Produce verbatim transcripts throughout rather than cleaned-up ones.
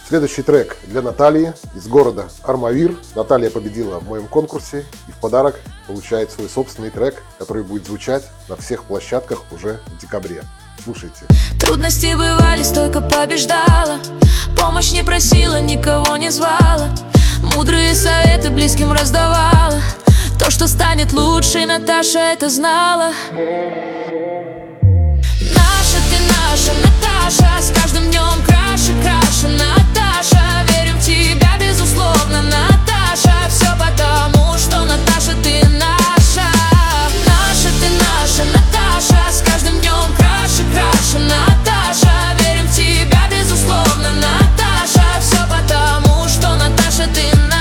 Следующий трек для Натальи из города Армавир. Наталья победила в моем конкурсе и в подарок получает свой собственный трек, который будет звучать на всех площадках уже в декабре. Слушайте. Трудности бывали, стойко побеждала, помощь не просила, никого не звала, мудрые советы близким раздавала. То, что станет лучше, Наташа это знала. Наша ты наша, Наташа, с каждым днем краше, краше, Наташа, верим в тебя безусловно, Наташа, все потому, что Наташа ты наша. Наша ты наша, Наташа, с каждым днем краше, краше, Наташа, верим в тебя безусловно, Наташа, все потому, что Наташа ты наша.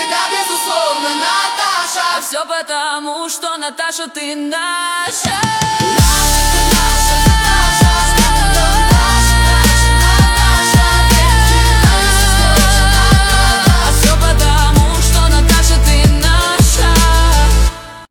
Все потому, что Наташа ты наша.